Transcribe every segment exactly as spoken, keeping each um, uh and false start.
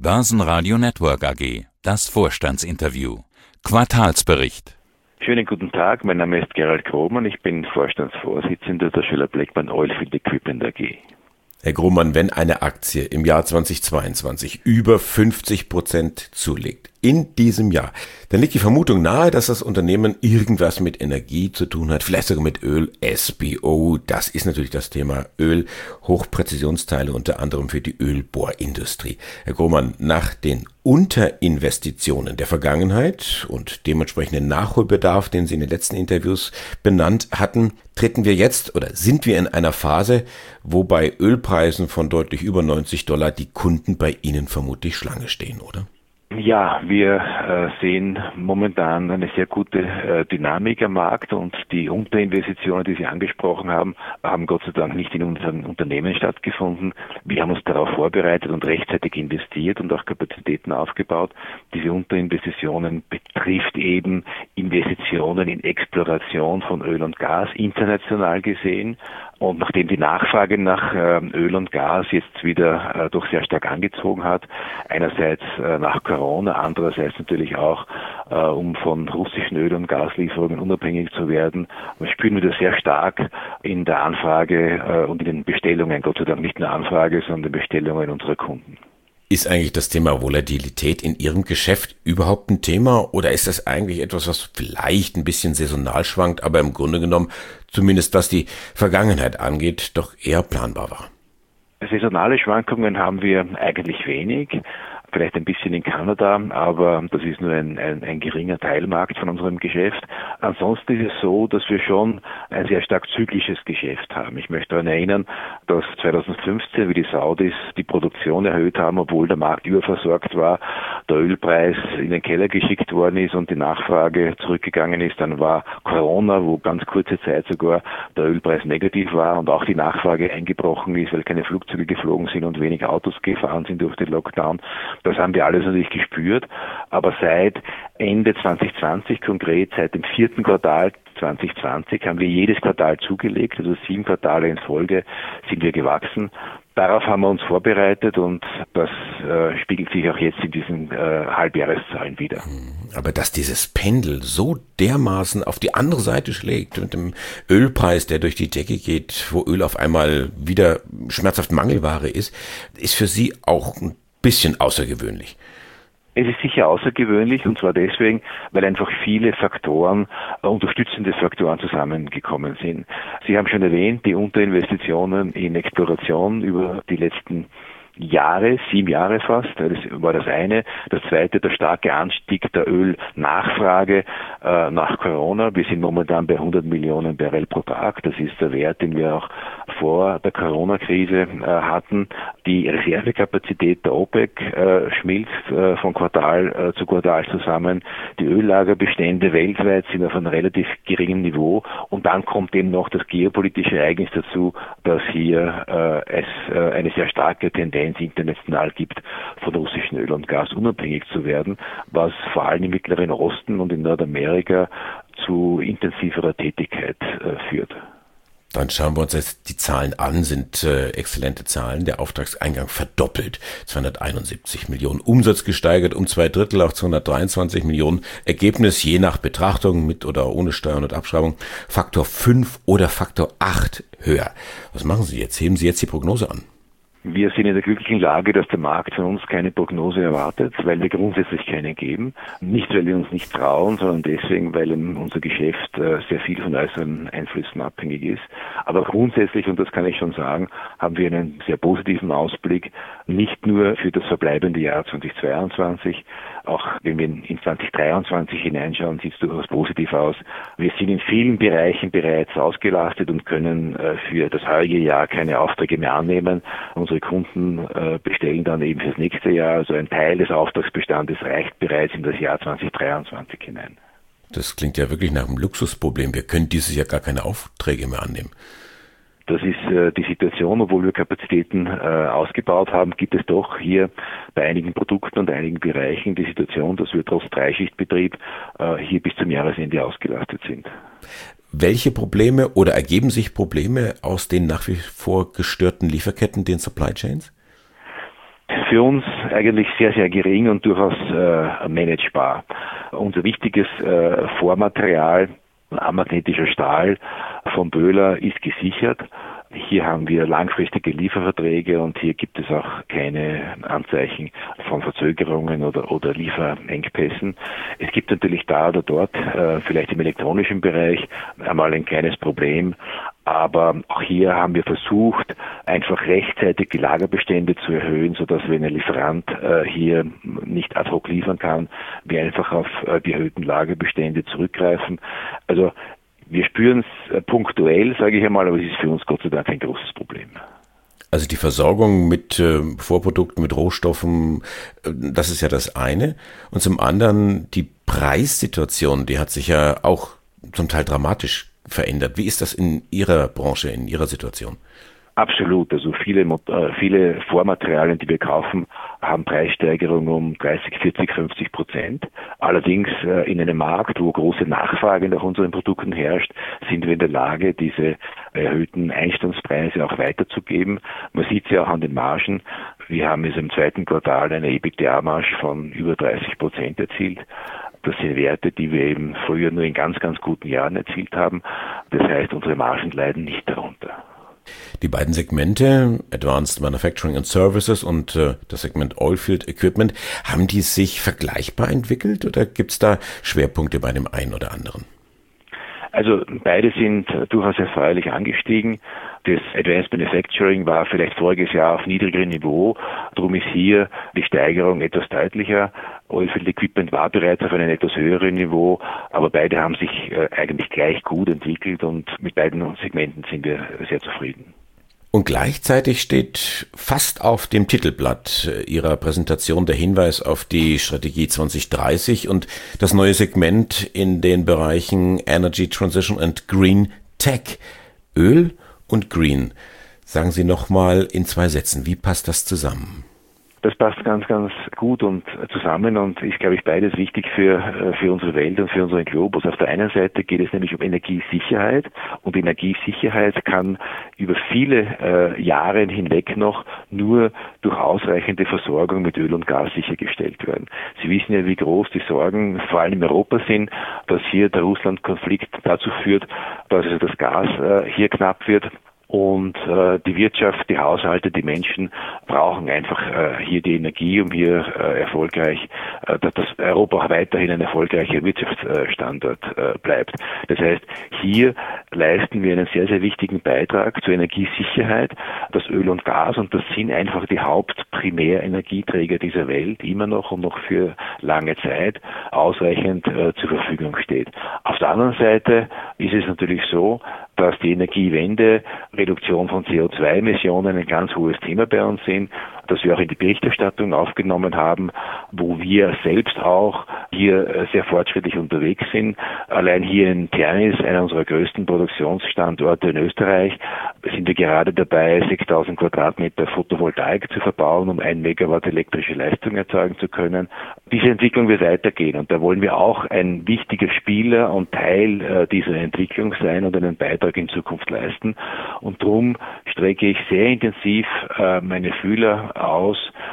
Börsenradio Network A G. Das Vorstandsinterview. Quartalsbericht. Schönen guten Tag, mein Name ist Gerald Grohmann, ich bin Vorstandsvorsitzender der Schoeller-Bleckmann Oilfield Equipment A G. Herr Grohmann, wenn eine Aktie im Jahr zweitausendzweiundzwanzig über fünfzig Prozent zulegt, in diesem Jahr, dann liegt die Vermutung nahe, dass das Unternehmen irgendwas mit Energie zu tun hat, vielleicht sogar mit Öl, S B O, das ist natürlich das Thema Öl, Hochpräzisionsteile unter anderem für die Ölbohrindustrie. Herr Grohmann, nach den Unterinvestitionen der Vergangenheit und dementsprechenden Nachholbedarf, den Sie in den letzten Interviews benannt hatten, treten wir jetzt oder sind wir in einer Phase, wo bei Ölpreisen von deutlich über neunzig Dollar die Kunden bei Ihnen vermutlich Schlange stehen, oder? Ja, wir äh, sehen momentan eine sehr gute äh, Dynamik am Markt und die Unterinvestitionen, die Sie angesprochen haben, haben Gott sei Dank nicht in unseren Unternehmen stattgefunden. Wir haben uns darauf vorbereitet und rechtzeitig investiert und auch Kapazitäten aufgebaut. Diese Unterinvestitionen betrifft eben Investitionen in Exploration von Öl und Gas international gesehen. Und nachdem die Nachfrage nach äh, Öl und Gas jetzt wieder äh, doch sehr stark angezogen hat, einerseits äh, nach Corona, andererseits natürlich auch, äh, um von russischen Öl- und Gaslieferungen unabhängig zu werden, spüren wir das sehr stark in der Anfrage äh, und in den Bestellungen, Gott sei Dank nicht nur Anfrage, sondern Bestellungen unserer Kunden. Ist eigentlich das Thema Volatilität in Ihrem Geschäft überhaupt ein Thema oder ist das eigentlich etwas, was vielleicht ein bisschen saisonal schwankt, aber im Grunde genommen, zumindest was die Vergangenheit angeht, doch eher planbar war? Saisonale Schwankungen haben wir eigentlich wenig. Vielleicht ein bisschen in Kanada, aber das ist nur ein, ein, ein geringer Teilmarkt von unserem Geschäft. Ansonsten ist es so, dass wir schon ein sehr stark zyklisches Geschäft haben. Ich möchte daran erinnern, dass zweitausendfünfzehn, wie die Saudis die Produktion erhöht haben, obwohl der Markt überversorgt war, der Ölpreis in den Keller geschickt worden ist und die Nachfrage zurückgegangen ist. Dann war Corona, wo ganz kurze Zeit sogar der Ölpreis negativ war und auch die Nachfrage eingebrochen ist, weil keine Flugzeuge geflogen sind und wenig Autos gefahren sind durch den Lockdown. Das haben wir alles natürlich gespürt, aber seit Ende zwanzig zwanzig, konkret seit dem vierten Quartal zwanzig zwanzig, haben wir jedes Quartal zugelegt, also sieben Quartale in Folge sind wir gewachsen. Darauf haben wir uns vorbereitet und das äh, spiegelt sich auch jetzt in diesen äh, Halbjahreszahlen wider. Aber dass dieses Pendel so dermaßen auf die andere Seite schlägt mit dem Ölpreis, der durch die Decke geht, wo Öl auf einmal wieder schmerzhaft Mangelware ist, ist für Sie auch ein bisschen außergewöhnlich. Es ist sicher außergewöhnlich und zwar deswegen, weil einfach viele Faktoren, äh, unterstützende Faktoren zusammengekommen sind. Sie haben schon erwähnt, die Unterinvestitionen in Exploration über die letzten Jahre, sieben Jahre fast, das war das eine. Das zweite, der starke Anstieg der Ölnachfrage äh, nach Corona. Wir sind momentan bei hundert Millionen Barrel pro Tag. Das ist der Wert, den wir auch vor der Corona-Krise äh, hatten. Die Reservekapazität der OPEC äh, schmilzt äh, von Quartal äh, zu Quartal zusammen. Die Öllagerbestände weltweit sind auf einem relativ geringen Niveau. Und dann kommt eben noch das geopolitische Ereignis dazu, dass hier äh, es äh, eine sehr starke Tendenz international gibt, von russischen Öl und Gas unabhängig zu werden, was vor allem im Mittleren Osten und in Nordamerika zu intensiverer Tätigkeit äh, führt. Dann schauen wir uns jetzt die Zahlen an, sind äh, exzellente Zahlen. Der Auftragseingang verdoppelt, zweihunderteinundsiebzig Millionen. Umsatz gesteigert um zwei Drittel auf zweihundertdreiundzwanzig Millionen. Ergebnis je nach Betrachtung mit oder ohne Steuern und Abschreibung Faktor fünf oder Faktor acht höher. Was machen Sie jetzt? Heben Sie jetzt die Prognose an? Wir sind in der glücklichen Lage, dass der Markt von uns keine Prognose erwartet, weil wir grundsätzlich keine geben. Nicht, weil wir uns nicht trauen, sondern deswegen, weil unser Geschäft sehr viel von äußeren Einflüssen abhängig ist. Aber grundsätzlich, und das kann ich schon sagen, haben wir einen sehr positiven Ausblick, nicht nur für das verbleibende Jahr zweitausendzweiundzwanzig, auch wenn wir in zweitausenddreiundzwanzig hineinschauen, sieht es durchaus positiv aus. Wir sind in vielen Bereichen bereits ausgelastet und können für das heutige Jahr keine Aufträge mehr annehmen. Unsere Kunden äh, bestellen dann eben fürs nächste Jahr. Also ein Teil des Auftragsbestandes reicht bereits in das Jahr zweitausenddreiundzwanzig hinein. Das klingt ja wirklich nach einem Luxusproblem. Wir können dieses Jahr gar keine Aufträge mehr annehmen. Das ist äh, die Situation, obwohl wir Kapazitäten äh, ausgebaut haben, gibt es doch hier bei einigen Produkten und einigen Bereichen die Situation, dass wir trotz Dreischichtbetrieb äh, hier bis zum Jahresende ausgelastet sind. Welche Probleme oder ergeben sich Probleme aus den nach wie vor gestörten Lieferketten, den Supply Chains? Für uns eigentlich sehr, sehr gering und durchaus äh, managebar. Unser wichtiges äh, Vormaterial, amagnetischer Stahl von Böhler, ist gesichert. Hier haben wir langfristige Lieferverträge und hier gibt es auch keine Anzeichen von Verzögerungen oder, oder Lieferengpässen. Es gibt natürlich da oder dort, äh, vielleicht im elektronischen Bereich, einmal ein kleines Problem. Aber auch hier haben wir versucht, einfach rechtzeitig die Lagerbestände zu erhöhen, sodass wenn ein Lieferant äh, hier nicht ad hoc liefern kann, wir einfach auf äh, die erhöhten Lagerbestände zurückgreifen. Also wir spüren es punktuell, sage ich einmal, aber es ist für uns Gott sei Dank kein großes Problem. Also die Versorgung mit äh, Vorprodukten, mit Rohstoffen, äh, das ist ja das eine. Und zum anderen die Preissituation, die hat sich ja auch zum Teil dramatisch verändert. Wie ist das in Ihrer Branche, in Ihrer Situation? Absolut. Also viele, viele Vormaterialien, die wir kaufen, haben Preissteigerungen um dreißig, vierzig, fünfzig Prozent. Allerdings in einem Markt, wo große Nachfrage nach unseren Produkten herrscht, sind wir in der Lage, diese erhöhten Einstandspreise auch weiterzugeben. Man sieht es ja auch an den Margen. Wir haben jetzt im zweiten Quartal eine EBITDA-Marge von über dreißig Prozent erzielt. Das sind Werte, die wir eben früher nur in ganz, ganz guten Jahren erzielt haben. Das heißt, unsere Margen leiden nicht darunter. Die beiden Segmente, Advanced Manufacturing and Services und äh, das Segment Oilfield Equipment, haben die sich vergleichbar entwickelt oder gibt es da Schwerpunkte bei dem einen oder anderen? Also beide sind durchaus erfreulich angestiegen. Das Advanced Manufacturing war vielleicht voriges Jahr auf niedrigerem Niveau. Darum ist hier die Steigerung etwas deutlicher. Oilfield Equipment war bereits auf einem etwas höheren Niveau, aber beide haben sich äh, eigentlich gleich gut entwickelt und mit beiden Segmenten sind wir sehr zufrieden. Und gleichzeitig steht fast auf dem Titelblatt Ihrer Präsentation der Hinweis auf die Strategie zwanzig dreißig und das neue Segment in den Bereichen Energy Transition and Green Tech. Öl und Green. Sagen Sie nochmal in zwei Sätzen, wie passt das zusammen? Das passt ganz, ganz gut und zusammen und ist, glaube ich, beides wichtig für, für unsere Welt und für unseren Globus. Auf der einen Seite geht es nämlich um Energiesicherheit und Energiesicherheit kann über viele äh, Jahre hinweg noch nur durch ausreichende Versorgung mit Öl und Gas sichergestellt werden. Sie wissen ja, wie groß die Sorgen vor allem in Europa sind, dass hier der Russland-Konflikt dazu führt, dass also das Gas äh, hier knapp wird. Und äh, die Wirtschaft, die Haushalte, die Menschen brauchen einfach äh, hier die Energie, um hier äh, erfolgreich, äh, dass Europa auch weiterhin ein erfolgreicher Wirtschaftsstandort äh, bleibt. Das heißt, hier leisten wir einen sehr, sehr wichtigen Beitrag zur Energiesicherheit. Das Öl und Gas, und das sind einfach die Hauptprimärenergieträger dieser Welt, immer noch und noch für lange Zeit ausreichend äh, zur Verfügung steht. Auf der anderen Seite ist es natürlich so, dass die Energiewende, Reduktion von C O zwei Emissionen ein ganz hohes Thema bei uns sind, das wir auch in die Berichterstattung aufgenommen haben, wo wir selbst auch hier sehr fortschrittlich unterwegs sind. Allein hier in Ternis, einer unserer größten Produktionsstandorte in Österreich, sind wir gerade dabei, sechstausend Quadratmeter Photovoltaik zu verbauen, um ein Megawatt elektrische Leistung erzeugen zu können. Diese Entwicklung wird weitergehen und da wollen wir auch ein wichtiger Spieler und Teil äh, dieser Entwicklung sein und einen Beitrag in Zukunft leisten. Und darum strecke ich sehr intensiv äh, meine Fühler aus,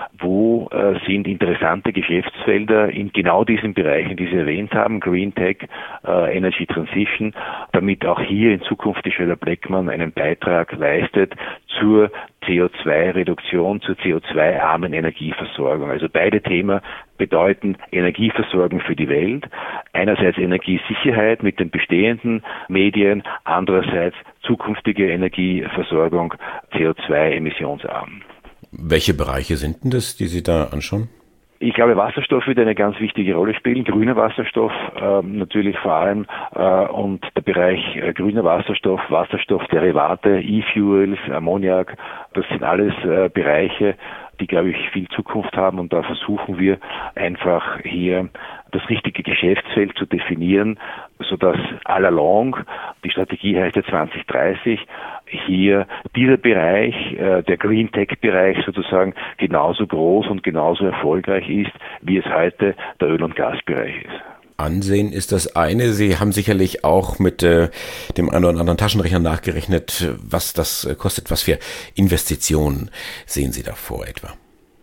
wo äh, sind interessante Geschäftsfelder in genau diesen Bereichen, die Sie erwähnt haben, Green Tech, äh, Energy Transition, damit auch hier in Zukunft die Schoeller-Bleckmann einen Beitrag leistet zur C O zwei Reduktion, zur C O zwei armen Energieversorgung. Also beide Themen bedeuten Energieversorgung für die Welt. Einerseits Energiesicherheit mit den bestehenden Medien, andererseits zukünftige Energieversorgung C O zwei emissionsarm. Welche Bereiche sind denn das, die Sie da anschauen? Ich glaube, Wasserstoff wird eine ganz wichtige Rolle spielen. Grüner Wasserstoff äh, natürlich vor allem äh, und der Bereich äh, grüner Wasserstoff, Wasserstoffderivate, E-Fuels, Ammoniak, das sind alles äh, Bereiche, die, glaube ich, viel Zukunft haben und da versuchen wir einfach hier das richtige Geschäftsfeld zu definieren, sodass all along, die Strategie heißt ja zwanzig dreißig, hier dieser Bereich, äh, der Green Tech-Bereich sozusagen genauso groß und genauso erfolgreich ist, wie es heute der Öl- und Gasbereich ist. Ansehen ist das eine. Sie haben sicherlich auch mit äh, dem einen oder anderen Taschenrechner nachgerechnet, was das äh, kostet. Was für Investitionen sehen Sie da vor etwa?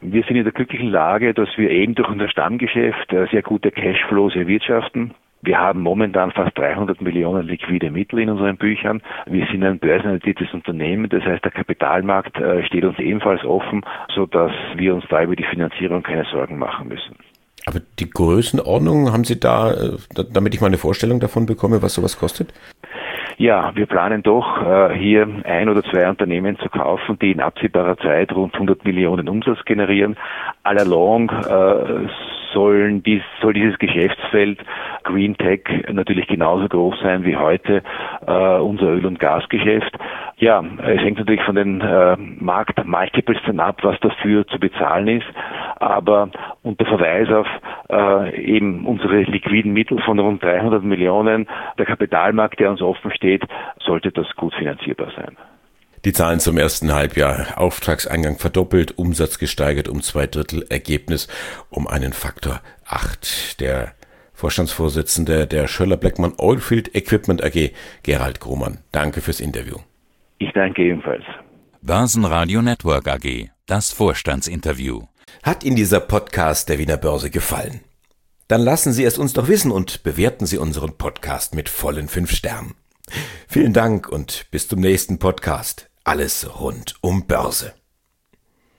Wir sind in der glücklichen Lage, dass wir eben durch unser Stammgeschäft sehr gute Cashflows erwirtschaften. Wir haben momentan fast dreihundert Millionen liquide Mittel in unseren Büchern. Wir sind ein börsennotiertes Unternehmen, das heißt, der Kapitalmarkt steht uns ebenfalls offen, sodass wir uns da über die Finanzierung keine Sorgen machen müssen. Aber die Größenordnung, haben Sie da, damit ich mal eine Vorstellung davon bekomme, was sowas kostet? Ja, wir planen doch, äh, hier ein oder zwei Unternehmen zu kaufen, die in absehbarer Zeit rund hundert Millionen Umsatz generieren. All along äh, sollen dies, soll dieses Geschäftsfeld Green Tech natürlich genauso groß sein wie heute äh, unser Öl- und Gasgeschäft. Ja, es hängt natürlich von den äh, Markt-Multiples dann ab, was dafür zu bezahlen ist. Aber unter Verweis auf äh, eben unsere liquiden Mittel von rund dreihundert Millionen, der Kapitalmarkt, der uns offen steht, sollte das gut finanzierbar sein. Die Zahlen zum ersten Halbjahr. Auftragseingang verdoppelt, Umsatz gesteigert um zwei Drittel, Ergebnis um einen Faktor acht. Der Vorstandsvorsitzende der Schoeller-Bleckmann Oilfield Equipment A G, Gerald Grohmann. Danke fürs Interview. Ich danke ebenfalls. Börsenradio Network A G, das Vorstandsinterview. Hat Ihnen dieser Podcast der Wiener Börse gefallen? Dann lassen Sie es uns doch wissen und bewerten Sie unseren Podcast mit vollen fünf Sternen. Vielen Dank und bis zum nächsten Podcast. Alles rund um Börse.